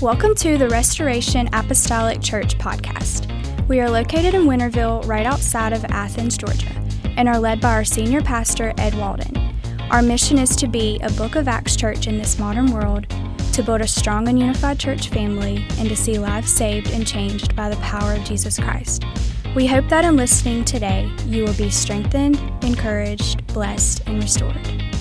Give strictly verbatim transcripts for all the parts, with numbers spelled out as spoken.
Welcome to the Restoration Apostolic Church podcast. We are located in Winterville, right outside of Athens, Georgia, and are led by our senior pastor, Ed Walden. Our mission is to be a Book of Acts church in this modern world, to build a strong and unified church family, and to see lives saved and changed by the power of Jesus Christ. We hope that in listening today, you will be strengthened, encouraged, blessed, and restored.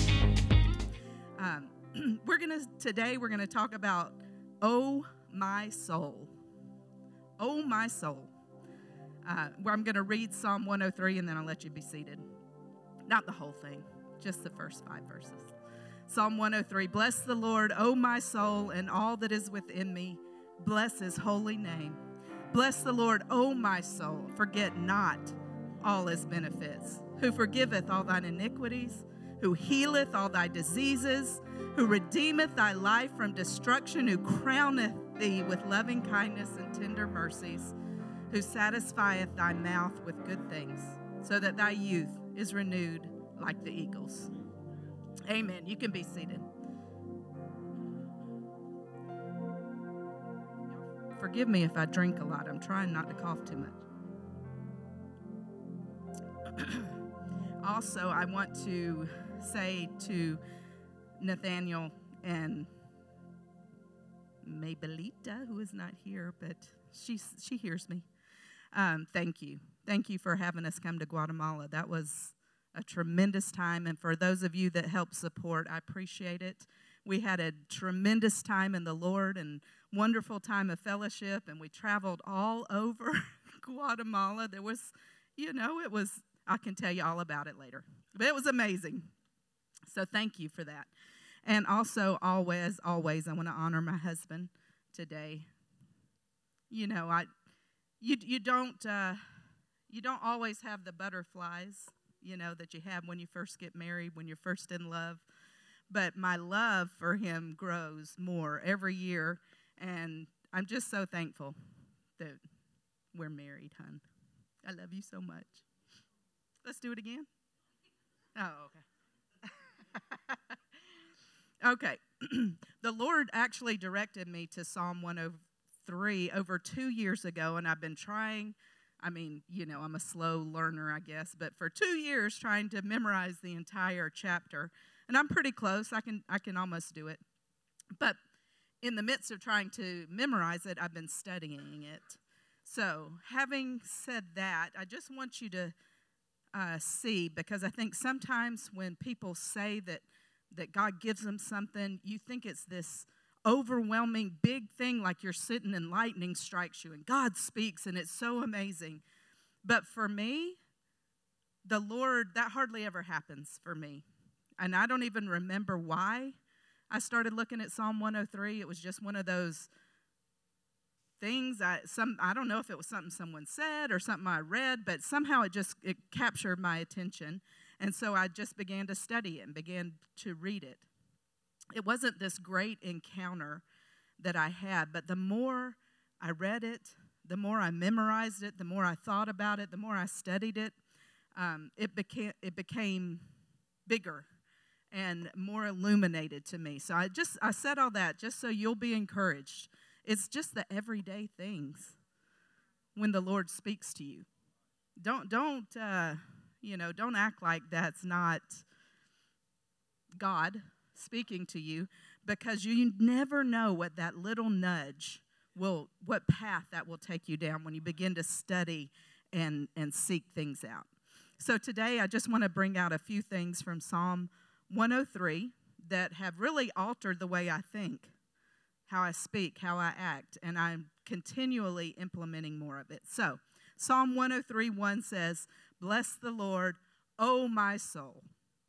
Um, we're gonna today we're gonna talk about "Oh My Soul." Oh my soul. Uh, where I'm gonna read Psalm one oh three, and then I'll let you be seated. Not the whole thing, just the first five verses. Psalm one oh three. Bless the Lord, O my soul, and all that is within me. Bless his holy name. Bless the Lord, O my soul. Forget not all his benefits. Who forgiveth all thine iniquities, who healeth all thy diseases, who redeemeth thy life from destruction, who crowneth thee with loving kindness and tender mercies, who satisfieth thy mouth with good things, so that thy youth is renewed like the eagles. Amen. You can be seated. Forgive me if I drink a lot. I'm trying not to cough too much. Also, I want to say to Nathaniel and Mabelita, who is not here, but she she hears me. Um, thank you. Thank you for having us come to Guatemala. That was a tremendous time, and for those of you that helped support, I appreciate it. We had a tremendous time in the Lord and wonderful time of fellowship, and we traveled all over Guatemala. There was, you know, it was, I can tell you all about it later, but it was amazing. So thank you for that. And also, always, always, I want to honor my husband today. You know, I, you you don't uh, you don't always have the butterflies, you know, that you have when you first get married, when you're first in love. But my love for him grows more every year, and I'm just so thankful that we're married, hon. I love you so much. Let's do it again. Oh, okay. Okay. The Lord actually directed me to Psalm one oh three over two years ago, and I've been trying. I mean, you know, I'm a slow learner, I guess, but for two years trying to memorize the entire chapter. And I'm pretty close. I can I can almost do it. But in the midst of trying to memorize it, I've been studying it. So having said that, I just want you to uh, see, because I think sometimes when people say that, that God gives them something, you think it's this overwhelming big thing, like you're sitting and lightning strikes you and God speaks and it's so amazing. But for me, the Lord, that hardly ever happens for me. And I don't even remember why I started looking at Psalm one oh three. It was just one of those things. I some I don't know if it was something someone said or something I read, but somehow it just it captured my attention. And so I just began to study it and began to read it. It wasn't this great encounter that I had, but the more I read it, the more I memorized it, the more I thought about it, the more I studied it, um, it became it became bigger and more illuminated to me. So I just I said all that just so you'll be encouraged. It's just the everyday things when the Lord speaks to you. Don't don't uh, you know don't act like that's not God speaking to you, because you never know what that little nudge will, what path that will take you down when you begin to study and and seek things out. So today I just want to bring out a few things from Psalm one oh three that have really altered the way I think, how I speak, how I act, and I'm continually implementing more of it. So Psalm one oh three one says, "Bless the Lord, O my soul."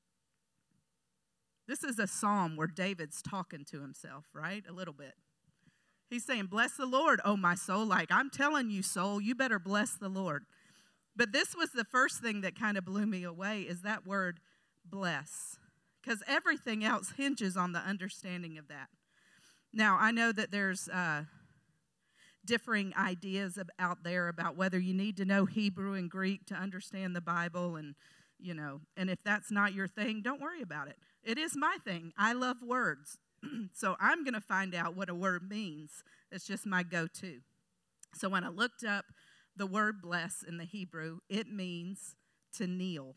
This is a psalm where David's talking to himself, right? A little bit. He's saying, "Bless the Lord, O my soul." Like, I'm telling you, soul, you better bless the Lord. But this was the first thing that kind of blew me away, is that word bless. Because everything else hinges on the understanding of that. Now, I know that there's uh, differing ideas of, out there about whether you need to know Hebrew and Greek to understand the Bible, and, you know, and if that's not your thing, don't worry about it. It is my thing. I love words. So I'm going to find out what a word means. It's just my go-to. So when I looked up the word bless in the Hebrew, it means to kneel.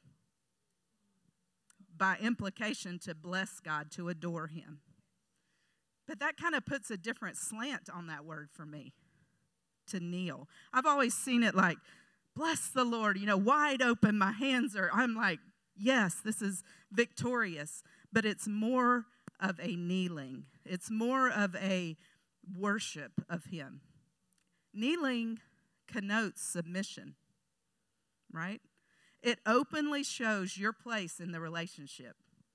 By implication, to bless God, to adore him. But that kind of puts a different slant on that word for me, to kneel. I've always seen it like, bless the Lord, you know, wide open, my hands are, I'm like, yes, this is victorious. But it's more of a kneeling. It's more of a worship of him. Kneeling connotes submission, right? It openly shows your place in the relationship.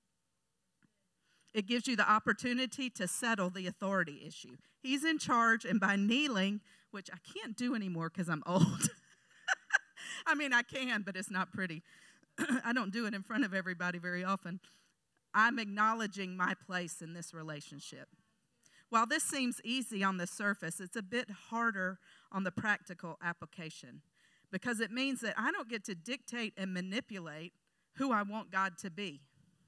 It gives you the opportunity to settle the authority issue. He's in charge, and by kneeling, which I can't do anymore because I'm old. I mean, I can, but it's not pretty. I don't do it in front of everybody very often. I'm acknowledging my place in this relationship. While this seems easy on the surface, it's a bit harder on the practical application because it means that I don't get to dictate and manipulate who I want God to be.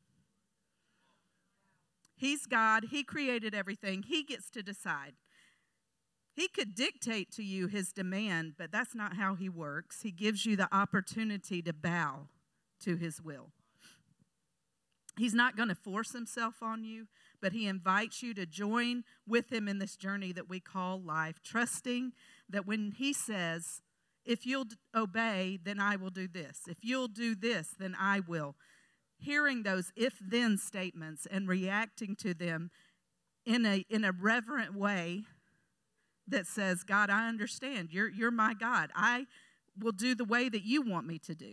He's God. He created everything. He gets to decide. He could dictate to you his demand, but that's not how he works. He gives you the opportunity to bow to his will. He's not going to force himself on you, but he invites you to join with him in this journey that we call life, trusting that when he says, if you'll obey, then I will do this. If you'll do this, then I will. Hearing those if-then statements and reacting to them in a in a reverent way that says, God, I understand. You're, you're my God. I will do the way that you want me to do.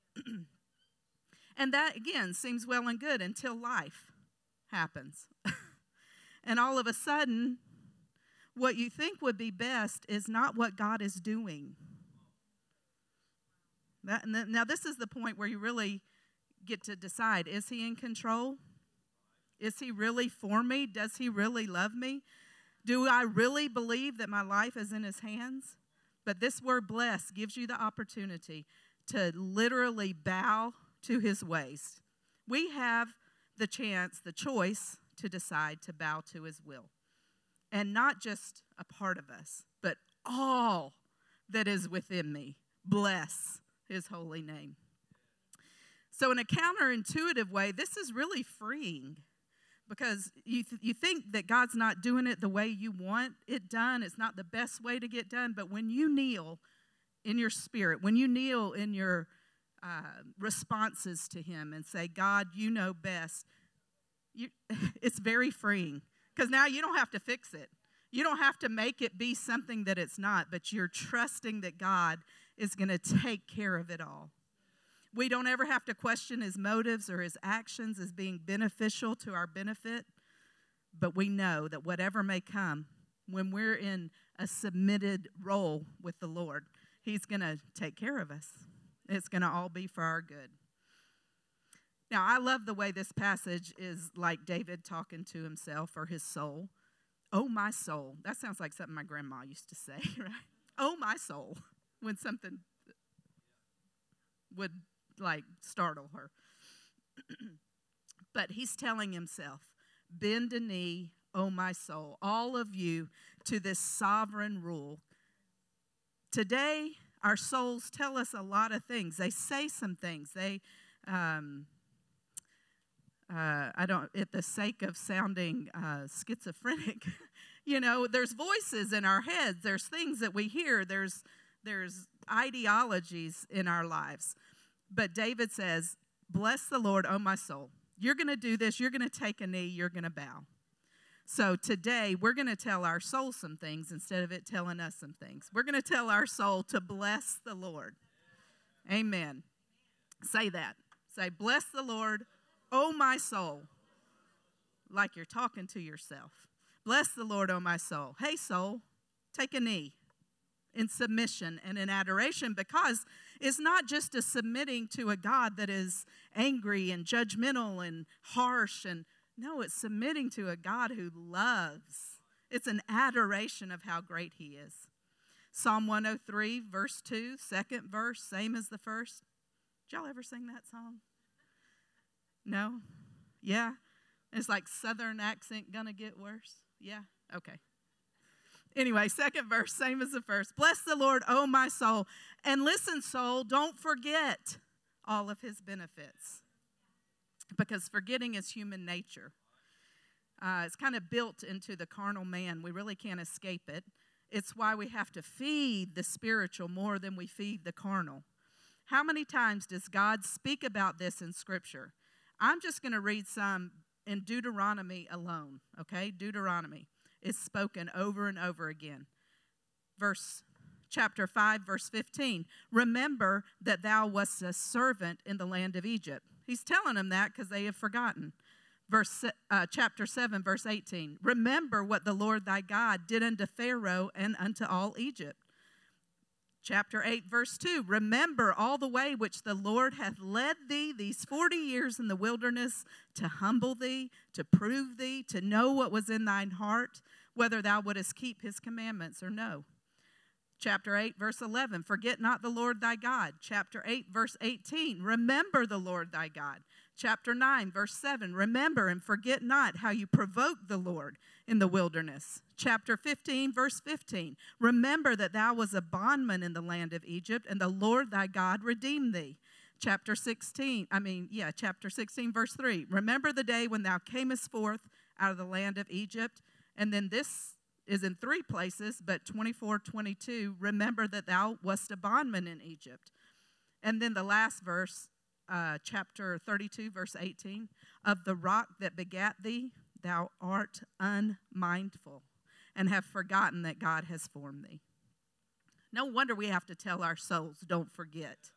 And that, again, seems well and good until life happens. And all of a sudden, what you think would be best is not what God is doing. That, now, this is the point where you really get to decide, is he in control? Is he really for me? Does he really love me? Do I really believe that my life is in his hands? But this word bless gives you the opportunity to literally bow to his ways. We have the chance, the choice to decide to bow to his will. And not just a part of us, but all that is within me. Bless his holy name. So in a counterintuitive way, this is really freeing because you th- you think that God's not doing it the way you want it done. It's not the best way to get done. But when you kneel in your spirit, when you kneel in your uh, responses to him and say, God, you know best, you, it's very freeing because now you don't have to fix it. You don't have to make it be something that it's not, but you're trusting that God is going to take care of it all. We don't ever have to question his motives or his actions as being beneficial to our benefit, but we know that whatever may come, when we're in a submitted role with the Lord, he's going to take care of us. It's going to all be for our good. Now, I love the way this passage is like David talking to himself or his soul. Oh, my soul. That sounds like something my grandma used to say, right? Oh, my soul, when something would like startle her. But he's telling himself, bend a knee, oh my soul, all of you to this sovereign rule. Today, our souls tell us a lot of things. They say some things. They, um, uh, I don't, at the sake of sounding uh, schizophrenic, you know, there's voices in our heads. There's things that we hear. There's, there's ideologies in our lives. But David says, bless the Lord, oh my soul. You're going to do this. You're going to take a knee. You're going to bow. So today, we're going to tell our soul some things instead of it telling us some things. We're going to tell our soul to bless the Lord. Amen. Say that. Say, bless the Lord, oh my soul. Like you're talking to yourself. Bless the Lord, oh my soul. Hey, soul, take a knee. In submission and in adoration, because it's not just a submitting to a God that is angry and judgmental and harsh, and no, it's submitting to a God who loves. It's an adoration of how great he is. Psalm one oh three, verse two, second verse, same as the first. Did y'all ever sing that song? No? Yeah? It's like Southern accent gonna get worse. Yeah? Okay. Anyway, second verse, same as the first. Bless the Lord, O my soul. And listen, soul, don't forget all of his benefits. Because forgetting is human nature. Uh, it's kind of built into the carnal man. We really can't escape it. It's why we have to feed the spiritual more than we feed the carnal. How many times does God speak about this in Scripture? I'm just going to read some in Deuteronomy alone, okay? Deuteronomy is spoken over and over again. Verse, chapter five, verse fifteen. Remember that thou wast a servant in the land of Egypt. He's telling them that because they have forgotten. Verse, uh, chapter seven, verse eighteen. Remember what the Lord thy God did unto Pharaoh and unto all Egypt. Chapter eight, verse two. Remember all the way which the Lord hath led thee these forty years in the wilderness, to humble thee, to prove thee, to know what was in thine heart, whether thou wouldest keep his commandments or no. Chapter eight, verse eleven. Forget not the Lord thy God. Chapter eight, verse eighteen. Remember the Lord thy God. Chapter nine, verse seven, remember and forget not how you provoked the Lord in the wilderness. Chapter fifteen, verse fifteen, remember that thou was a bondman in the land of Egypt, and the Lord thy God redeemed thee. Chapter sixteen, I mean, yeah, chapter sixteen, verse three, remember the day when thou camest forth out of the land of Egypt. And then this is in three places, but twenty-four, twenty-two, remember that thou wast a bondman in Egypt. And then the last verse, Uh, chapter thirty-two, verse eighteen, of the rock that begat thee, thou art unmindful, and have forgotten that God has formed thee. No wonder we have to tell our souls, don't forget.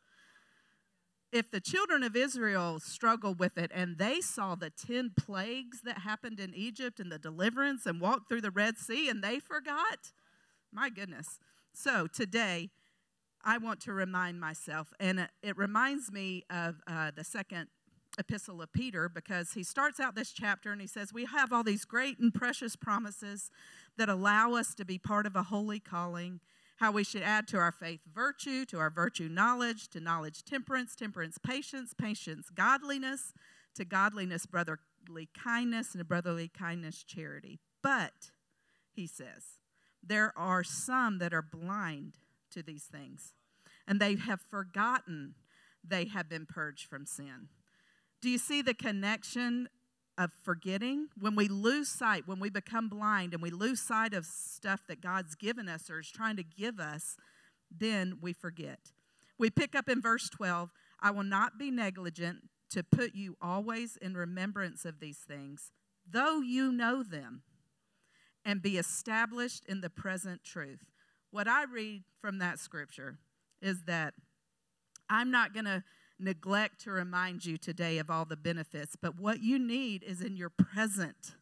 If the children of Israel struggled with it and they saw the ten plagues that happened in Egypt and the deliverance and walked through the Red Sea and they forgot, my goodness. So today, I want to remind myself, and it reminds me of uh, the second epistle of Peter, because he starts out this chapter and he says, we have all these great and precious promises that allow us to be part of a holy calling, how we should add to our faith virtue, to our virtue knowledge, to knowledge temperance, temperance patience, patience godliness, to godliness brotherly kindness, and to brotherly kindness charity. But, he says, there are some that are blind to these things, and they have forgotten they have been purged from sin. Do you see the connection of forgetting? When we lose sight, when we become blind and we lose sight of stuff that God's given us or is trying to give us, then we forget. We pick up in verse twelve, I will not be negligent to put you always in remembrance of these things, though you know them, and be established in the present truth. What I read from that scripture is that I'm not going to neglect to remind you today of all the benefits, but what you need is in your present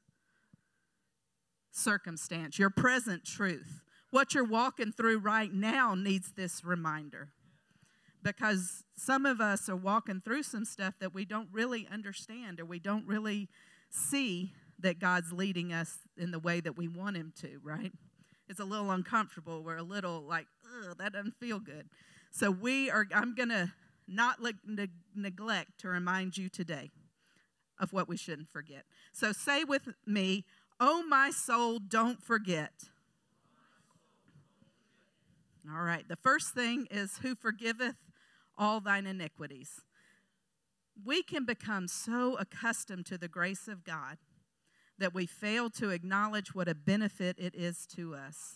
circumstance, your present truth. What you're walking through right now needs this reminder, because some of us are walking through some stuff that we don't really understand, or we don't really see that God's leading us in the way that we want him to, right? It's a little uncomfortable. We're a little like, ugh, that doesn't feel good. So we are, I'm going to not le- ne- neglect to remind you today of what we shouldn't forget. So say with me, oh, my soul, don't forget. All right. The first thing is, who forgiveth all thine iniquities. We can become so accustomed to the grace of God that we fail to acknowledge what a benefit it is to us.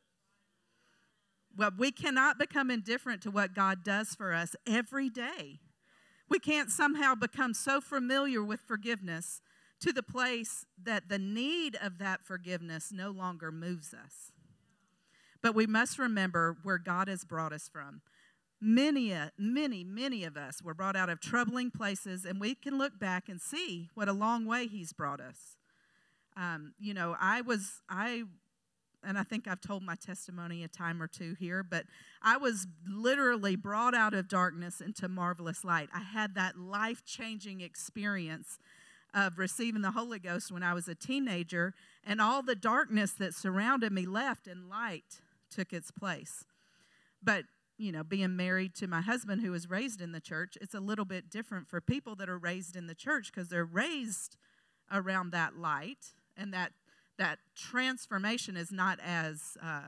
Well, we cannot become indifferent to what God does for us every day. We can't somehow become so familiar with forgiveness to the place that the need of that forgiveness no longer moves us. But we must remember where God has brought us from. Many, uh, many, many of us were brought out of troubling places, and we can look back and see what a long way he's brought us. Um, you know, I was, I, and I think I've told my testimony a time or two here, but I was literally brought out of darkness into marvelous light. I had that life-changing experience of receiving the Holy Ghost when I was a teenager, and all the darkness that surrounded me left and light took its place. But, you know, being married to my husband who was raised in the church, it's a little bit different for people that are raised in the church, because they're raised around that light, and that that transformation is not as uh,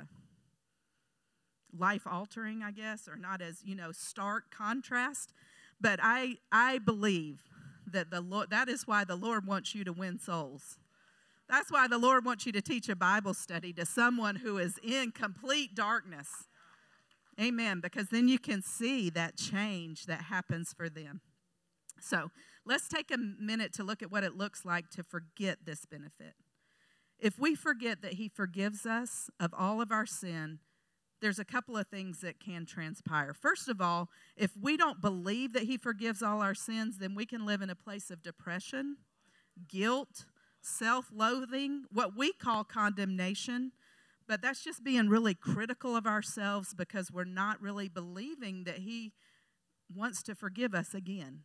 life-altering, I guess, or not as, you know, stark contrast. But I I believe that the Lord, that is why the Lord wants you to win souls. That's why the Lord wants you to teach a Bible study to someone who is in complete darkness. Amen. Because then you can see that change that happens for them. So let's take a minute to look at what it looks like to forget this benefit. If we forget that he forgives us of all of our sin, there's a couple of things that can transpire. First of all, if we don't believe that he forgives all our sins, then we can live in a place of depression, guilt, self-loathing, what we call condemnation. But that's just being really critical of ourselves because we're not really believing that he wants to forgive us again,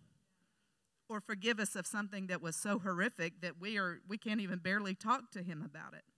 or forgive us of something that was so horrific that we are we can't even barely talk to him about it.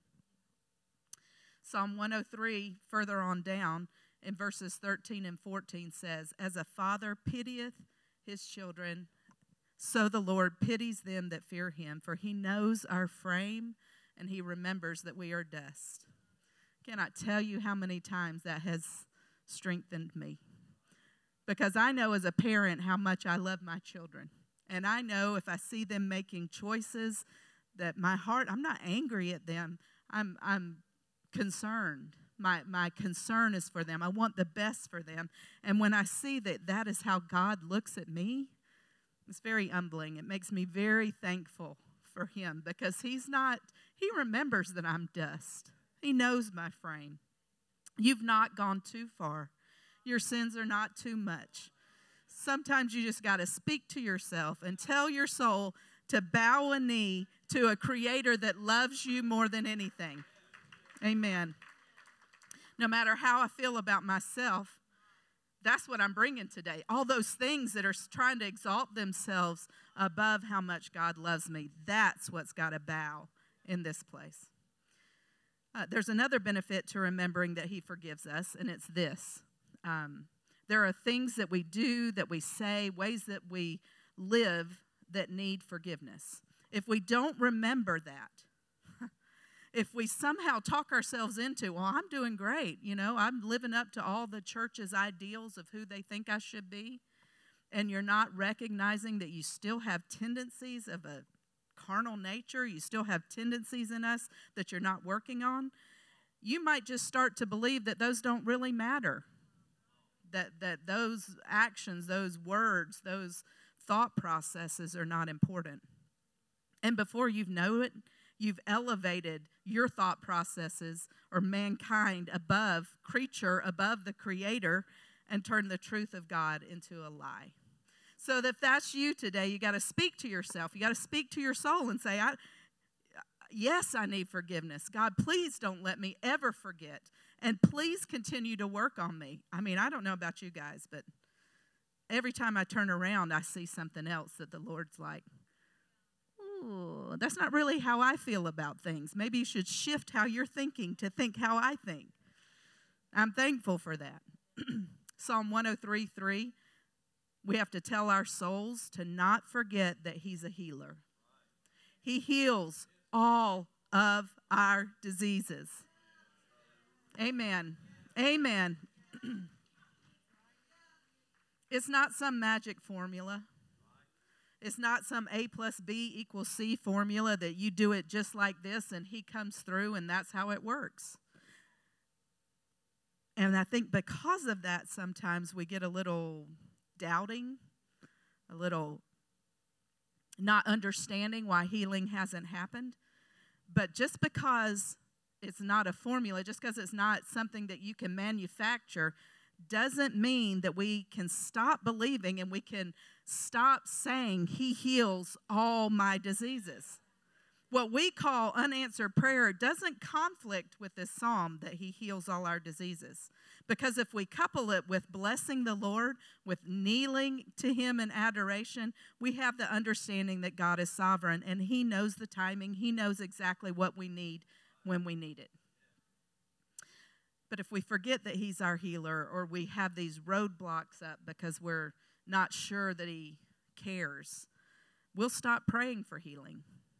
Psalm one oh three, further on down, in verses thirteen and fourteen says, "As a father pitieth his children, so the Lord pities them that fear him, for he knows our frame, and he remembers that we are dust." Cannot tell you how many times that has strengthened me. Because I know as a parent how much I love my children. And I know if I see them making choices that my heart, I'm not angry at them. I'm I'm concerned. My my concern is for them. I want the best for them. And when I see that that is how God looks at me, it's very humbling. It makes me very thankful for him because he's not, he remembers that I'm dust. He knows my frame. You've not gone too far. Your sins are not too much. Sometimes you just got to speak to yourself and tell your soul to bow a knee to a creator that loves you more than anything. Amen. No matter how I feel about myself, that's what I'm bringing today. All those things that are trying to exalt themselves above how much God loves me, that's what's got to bow in this place. Uh, there's another benefit to remembering that he forgives us, and it's this. Um, there are things that we do, that we say, ways that we live that need forgiveness. If we don't remember that, if we somehow talk ourselves into, well, I'm doing great, you know, I'm living up to all the church's ideals of who they think I should be, and you're not recognizing that you still have tendencies of a carnal nature, you still have tendencies in us that you're not working on, you might just start to believe that those don't really matter, that that those actions, those words, those thought processes are not important. And before you know it, you've elevated your thought processes or mankind above, creature above the Creator, and turned the truth of God into a lie. So if that's you today, you got to speak to yourself. You got to speak to your soul and say, I, yes, I need forgiveness. God, please don't let me ever forget. And please continue to work on me. I mean, I don't know about you guys, but every time I turn around, I see something else that the Lord's like, ooh, that's not really how I feel about things. Maybe you should shift how you're thinking to think how I think. I'm thankful for that. Psalm one oh three, three. We have to tell our souls to not forget that he's a healer. He heals all of our diseases. Amen. Amen. It's not some magic formula. It's not some A plus B equals C formula that you do it just like this and he comes through and that's how it works. And I think because of that, sometimes we get a little doubting, a little not understanding why healing hasn't happened. But just because it's not a formula, just because it's not something that you can manufacture, doesn't mean that we can stop believing and we can stop saying he heals all my diseases. What we call unanswered prayer doesn't conflict with this psalm that he heals all our diseases. Because if we couple it with blessing the Lord, with kneeling to him in adoration, we have the understanding that God is sovereign and he knows the timing. He knows exactly what we need when we need it. But if we forget that he's our healer, or we have these roadblocks up because we're not sure that he cares, we'll stop praying for healing.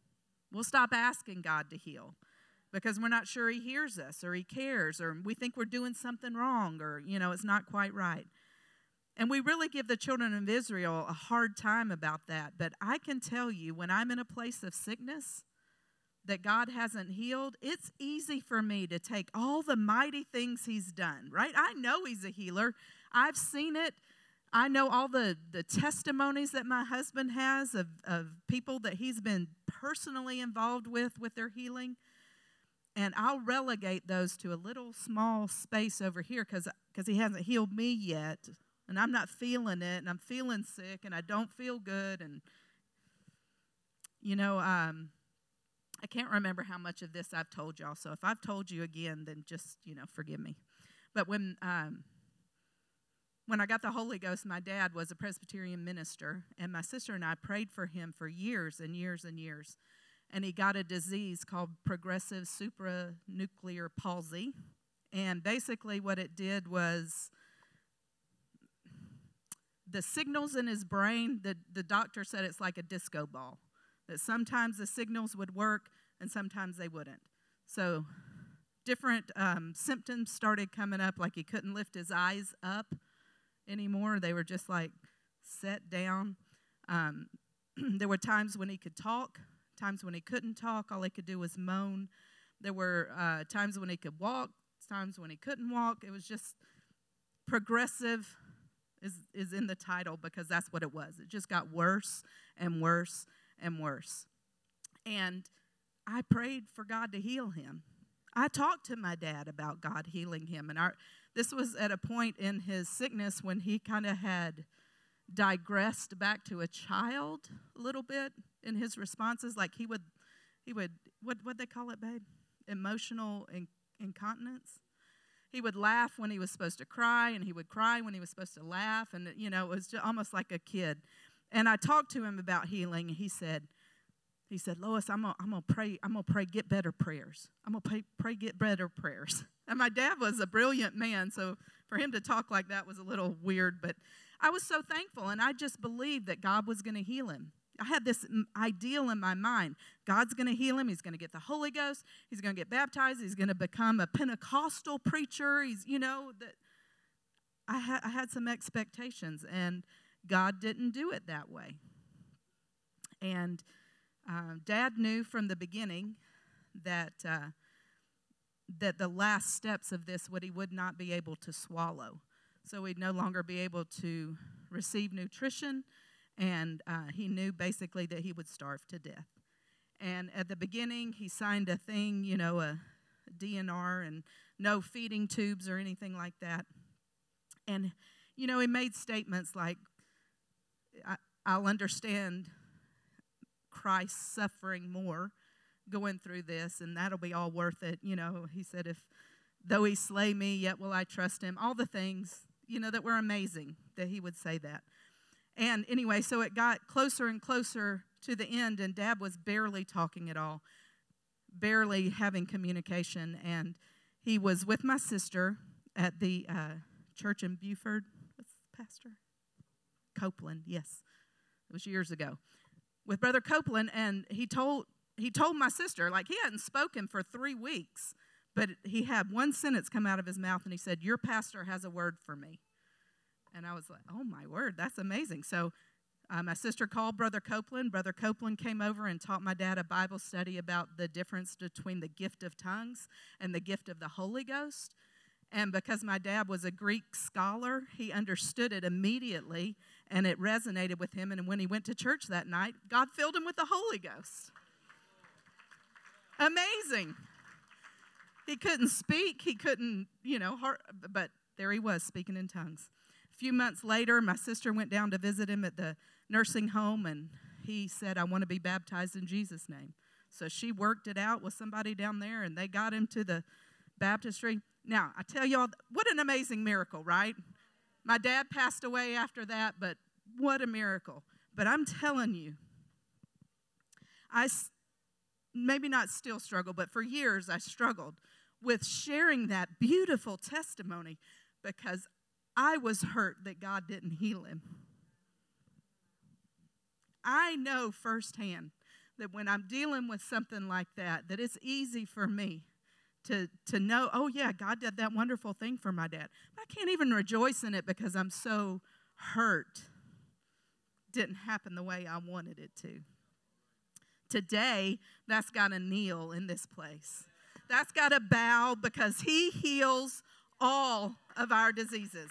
We'll stop asking God to heal because we're not sure he hears us or he cares or we think we're doing something wrong or, you know, it's not quite right. And we really give the children of Israel a hard time about that. But I can tell you, when I'm in a place of sickness that God hasn't healed, it's easy for me to take all the mighty things he's done, right? I know he's a healer. I've seen it. I know all the, the testimonies that my husband has of, of people that he's been personally involved with, with their healing. And I'll relegate those to a little small space over here because because he hasn't healed me yet. And I'm not feeling it, and I'm feeling sick, and I don't feel good. And, you know, um, I can't remember how much of this I've told y'all. So if I've told you again, then just, you know, forgive me. But when um, when I got the Holy Ghost, my dad was a Presbyterian minister, and my sister and I prayed for him for years and years and years. And he got a disease called progressive supranuclear palsy. And basically what it did was the signals in his brain, the, the doctor said it's like a disco ball, that sometimes the signals would work and sometimes they wouldn't. So different um, symptoms started coming up, like he couldn't lift his eyes up anymore. They were just like set down. Um, there were times when he could talk, times when he couldn't talk. All he could do was moan. There were uh, times when he could walk, times when he couldn't walk. It was just progressive. Is, is in the title because that's what it was. It just got worse and worse and worse. And I prayed for God to heal him. I talked to my dad about God healing him. And our, this was at a point in his sickness when he kind of had digressed back to a child a little bit in his responses. Like he would, he would what what they call it, babe? Emotional in, incontinence. He would laugh when he was supposed to cry, and he would cry when he was supposed to laugh. And, you know, it was just almost like a kid. And I talked to him about healing, and he said, he said, Lois, I'm gonna, I'm gonna pray, I'm gonna pray, get better prayers. I'm gonna pray, pray, get better prayers. And my dad was a brilliant man, so for him to talk like that was a little weird. But I was so thankful, and I just believed that God was going to heal him. I had this ideal in my mind. God's going to heal him. He's going to get the Holy Ghost. He's going to get baptized. He's going to become a Pentecostal preacher. He's, you know, that I had I had some expectations, and God didn't do it that way. And uh, Dad knew from the beginning that uh, that the last steps of this would he would not be able to swallow. So he'd no longer be able to receive nutrition. And uh, he knew basically that he would starve to death. And at the beginning, he signed a thing, you know, a D N R and no feeding tubes or anything like that. And, you know, he made statements like, I, I'll understand Christ suffering more going through this, and that'll be all worth it. You know, he said, if though he slay me, yet will I trust him. All the things, you know, that were amazing that he would say that. And anyway, so it got closer and closer to the end, and Dad was barely talking at all, barely having communication. And he was with my sister at the uh, church in Buford. What's the pastor? Copeland, yes. It was years ago. With Brother Copeland, and he told he told my sister, like he hadn't spoken for three weeks, but he had one sentence come out of his mouth, and he said, your pastor has a word for me. And I was like, oh, my word, that's amazing. So uh, my sister called Brother Copeland. Brother Copeland came over and taught my dad a Bible study about the difference between the gift of tongues and the gift of the Holy Ghost. And because my dad was a Greek scholar, he understood it immediately, and it resonated with him. And when he went to church that night, God filled him with the Holy Ghost. Amazing. He couldn't speak. He couldn't, you know, heart, but there he was speaking in tongues. A few months later, my sister went down to visit him at the nursing home, and he said, I want to be baptized in Jesus' name. So she worked it out with somebody down there, and they got him to the baptistry. Now, I tell y'all, what an amazing miracle, right? My dad passed away after that, but what a miracle. But I'm telling you, I maybe not still struggle, but for years I struggled with sharing that beautiful testimony because I was hurt that God didn't heal him. I know firsthand that when I'm dealing with something like that, that it's easy for me to, to know, oh, yeah, God did that wonderful thing for my dad. But I can't even rejoice in it because I'm so hurt. Didn't happen the way I wanted it to. Today, that's got to kneel in this place. That's got to bow because he heals all of our diseases.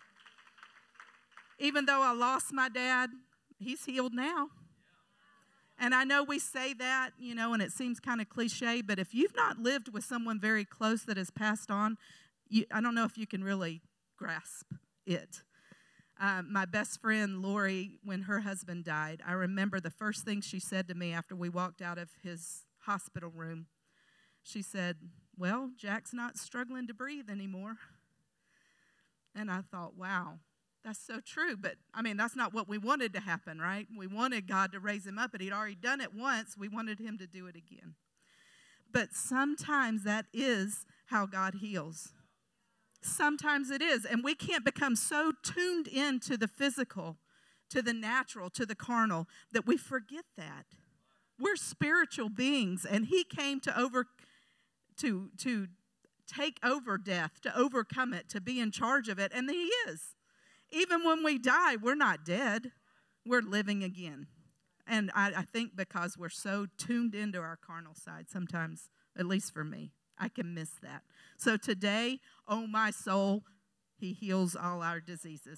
Even though I lost my dad, he's healed now. And I know we say that, you know, and it seems kind of cliche, but if you've not lived with someone very close that has passed on, you, I don't know if you can really grasp it. Um, my best friend, Lori, when her husband died, I remember the first thing she said to me after we walked out of his hospital room. She said, well, Jack's not struggling to breathe anymore. And I thought, wow, that's so true. But, I mean, that's not what we wanted to happen, right? We wanted God to raise him up, but he'd already done it once. We wanted him to do it again. But sometimes that is how God heals. Sometimes it is. And we can't become so tuned into the physical, to the natural, to the carnal, that we forget that. We're spiritual beings, and he came to over to to take over death, to overcome it, to be in charge of it, and he is. Even when we die, we're not dead. We're living again. And I, I think because we're so tuned into our carnal side, sometimes, at least for me, I can miss that. So today, oh my soul, he heals all our diseases.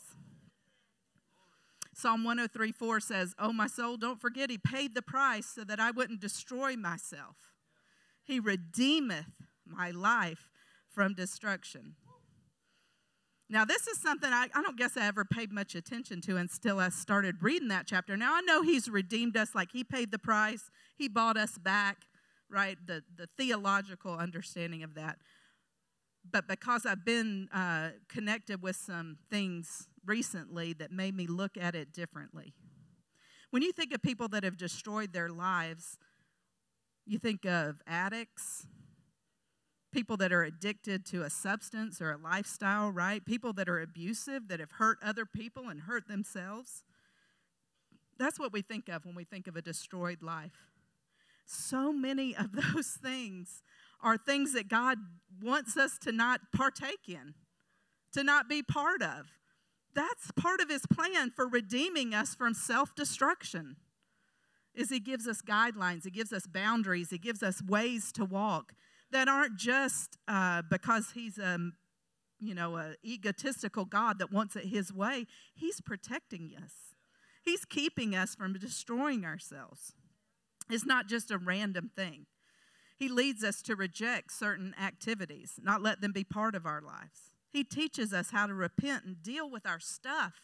Psalm one oh three four says, oh my soul, don't forget he paid the price so that I wouldn't destroy myself. He redeemeth my life from destruction. Now, this is something I, I don't guess I ever paid much attention to until I started reading that chapter. Now, I know he's redeemed us, like he paid the price. He bought us back, right? The, the theological understanding of that. But because I've been uh, connected with some things recently that made me look at it differently. When you think of people that have destroyed their lives, you think of addicts, people that are addicted to a substance or a lifestyle, right? People that are abusive, that have hurt other people and hurt themselves. That's what we think of when we think of a destroyed life. So many of those things are things that God wants us to not partake in, to not be part of. That's part of his plan for redeeming us from self-destruction, is he gives us guidelines, he gives us boundaries, he gives us ways to walk that aren't just uh, because he's a, you know, a egotistical God that wants it his way. He's protecting us. He's keeping us from destroying ourselves. It's not just a random thing. He leads us to reject certain activities, not let them be part of our lives. He teaches us how to repent and deal with our stuff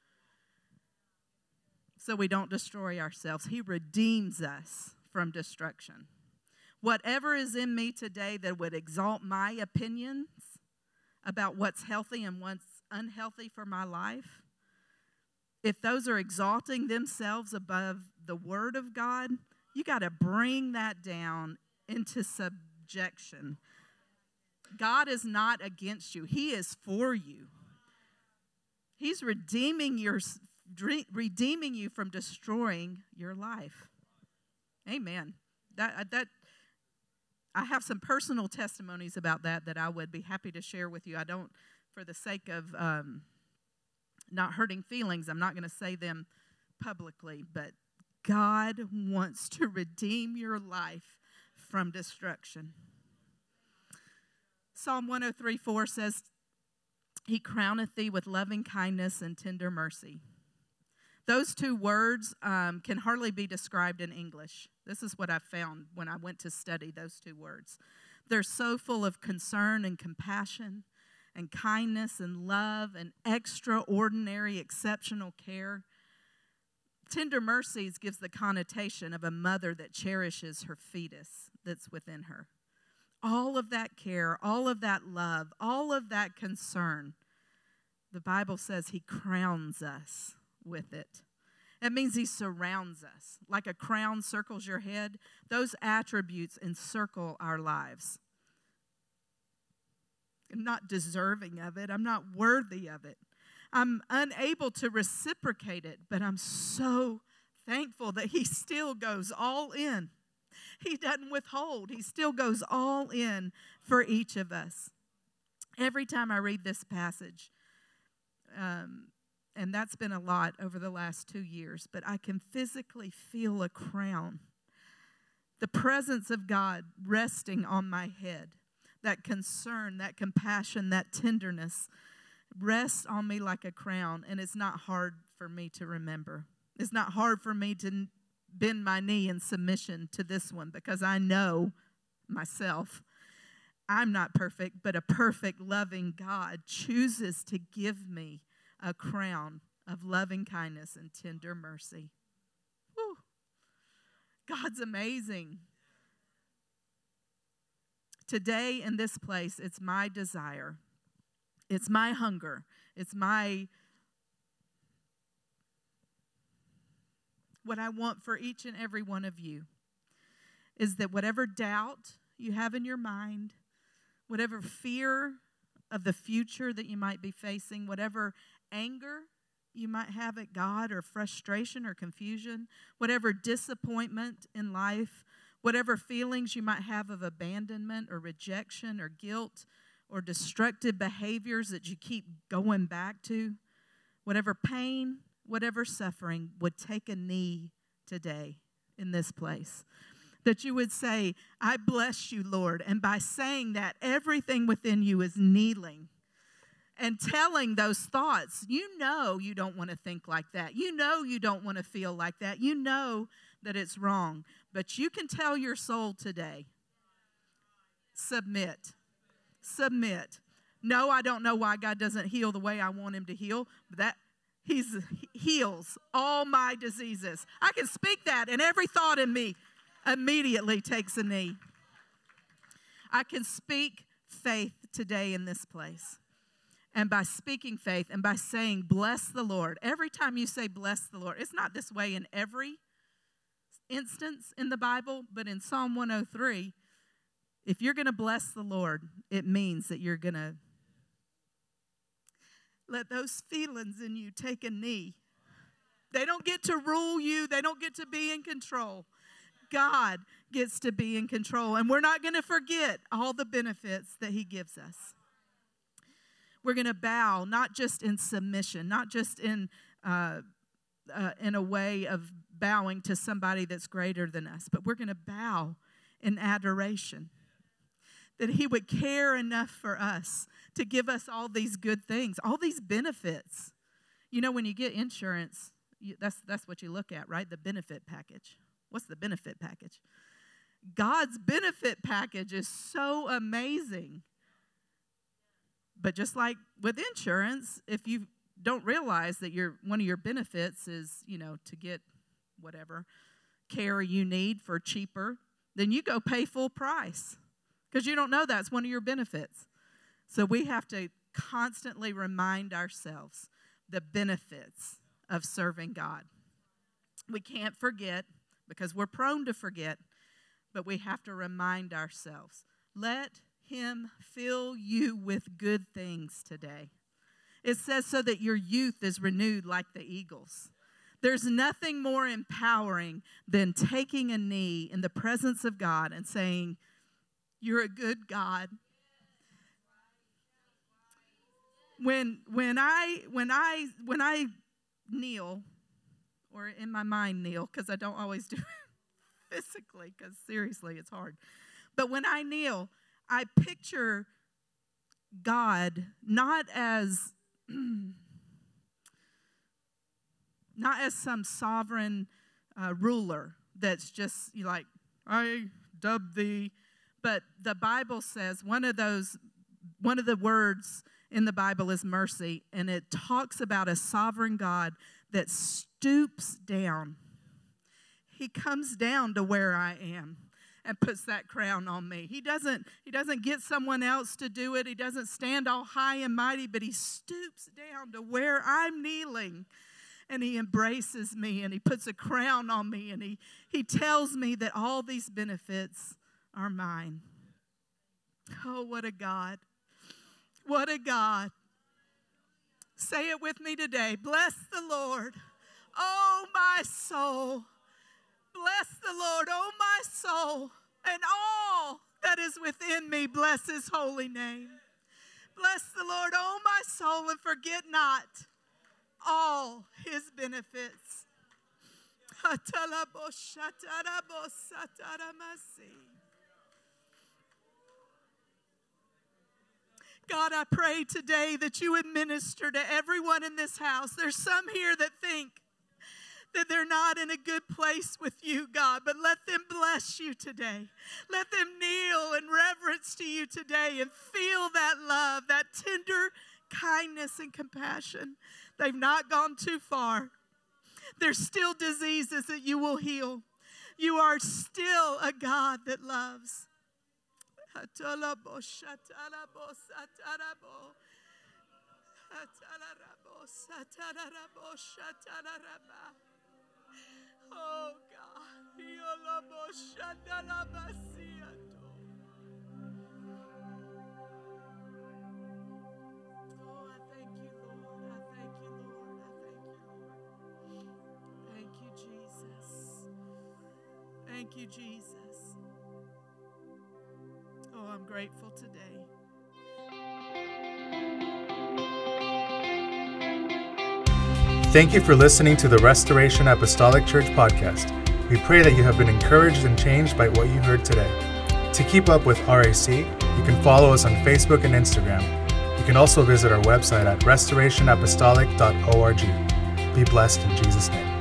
so we don't destroy ourselves. He redeems us from destruction. Whatever is in me today that would exalt my opinions about what's healthy and what's unhealthy for my life, if those are exalting themselves above the Word of God, you got to bring that down into subjection. God is not against you. He is for you. He's redeeming your redeeming you from destroying your life. Amen. That that I have some personal testimonies about that that I would be happy to share with you. I don't, for the sake of um, not hurting feelings, I'm not going to say them publicly, but God wants to redeem your life from destruction. Psalm one oh three four says, he crowneth thee with loving kindness and tender mercy. Those two words um, can hardly be described in English. This is what I found when I went to study those two words. They're so full of concern and compassion and kindness and love and extraordinary, exceptional care. Tender mercies gives the connotation of a mother that cherishes her fetus that's within her. All of that care, all of that love, all of that concern, the Bible says he crowns us with it. It means he surrounds us. Like a crown circles your head, those attributes encircle our lives. I'm not deserving of it. I'm not worthy of it. I'm unable to reciprocate it, but I'm so thankful that he still goes all in. He doesn't withhold. He still goes all in for each of us. Every time I read this passage, um, and that's been a lot over the last two years, but I can physically feel a crown. The presence of God resting on my head. That concern, that compassion, that tenderness rests on me like a crown, and it's not hard for me to remember. It's not hard for me to bend my knee in submission to this one because I know myself. I'm not perfect, but a perfect, loving God chooses to give me a crown of loving kindness and tender mercy. Whew. God's amazing. Today in this place, it's my desire. It's my hunger. It's my, what I want for each and every one of you is that whatever doubt you have in your mind, whatever fear of the future that you might be facing, whatever anger you might have at God or frustration or confusion, whatever disappointment in life, whatever feelings you might have of abandonment or rejection or guilt or destructive behaviors that you keep going back to, whatever pain, whatever suffering would take a knee today in this place. That you would say, I bless you, Lord. And by saying that, everything within you is kneeling and telling those thoughts. You know you don't want to think like that. You know you don't want to feel like that. You know that it's wrong. But you can tell your soul today, submit. Submit. No, I don't know why God doesn't heal the way I want him to heal. But that He heals all my diseases. I can speak that, and every thought in me immediately takes a knee. I can speak faith today in this place. And by speaking faith and by saying, bless the Lord, every time you say bless the Lord, it's not this way in every instance in the Bible, but in Psalm one oh three, if you're going to bless the Lord, it means that you're going to let those feelings in you take a knee. They don't get to rule you. They don't get to be in control. God gets to be in control. And we're not going to forget all the benefits that he gives us. We're going to bow, not just in submission, not just in uh, uh, in a way of bowing to somebody that's greater than us, but we're going to bow in adoration. That he would care enough for us to give us all these good things, all these benefits. You know, when you get insurance, you, that's that's what you look at, right? The benefit package. What's the benefit package? God's benefit package is so amazing. But just like with insurance, if you don't realize that your one of your benefits is, you know, to get whatever care you need for cheaper, then you go pay full price because you don't know that's one of your benefits. So we have to constantly remind ourselves the benefits of serving God. We can't forget because we're prone to forget, but we have to remind ourselves. Let him fill you with good things today. It says so that your youth is renewed like the eagles. There's nothing more empowering than taking a knee in the presence of God and saying, you're a good God. When when I when I when I kneel, or in my mind kneel, because I don't always do it physically, because seriously, it's hard. But when I kneel, I picture God not as not as some sovereign uh, ruler that's just like, I dub thee. But the Bible says one of those, one of the words in the Bible is mercy, and it talks about a sovereign God that stoops down. He comes down to where I am and puts that crown on me. He doesn't, he doesn't get someone else to do it. He doesn't stand all high and mighty, but he stoops down to where I'm kneeling. And he embraces me, and he puts a crown on me, and he, he tells me that all these benefits are mine. Oh, what a God. What a God. Say it with me today. Bless the Lord. Oh, my soul. Bless the Lord, oh my soul, and all that is within me, bless his holy name. Bless the Lord, oh my soul, and forget not all his benefits. God, I pray today that you would minister to everyone in this house. There's some here that think that they're not in a good place with you, God, but let them bless you today. Let them kneel in reverence to you today and feel that love, that tender kindness and compassion. They've not gone too far. There's still diseases that you will heal. You are still a God that loves. Oh God. Oh, I thank you, Lord. I thank you, Lord. I thank you, Lord. Thank you, Jesus. Thank you, Jesus. Oh, I'm grateful today. Thank you for listening to the Restoration Apostolic Church podcast. We pray that you have been encouraged and changed by what you heard today. To keep up with R A C, you can follow us on Facebook and Instagram. You can also visit our website at restoration apostolic dot org. Be blessed in Jesus' name.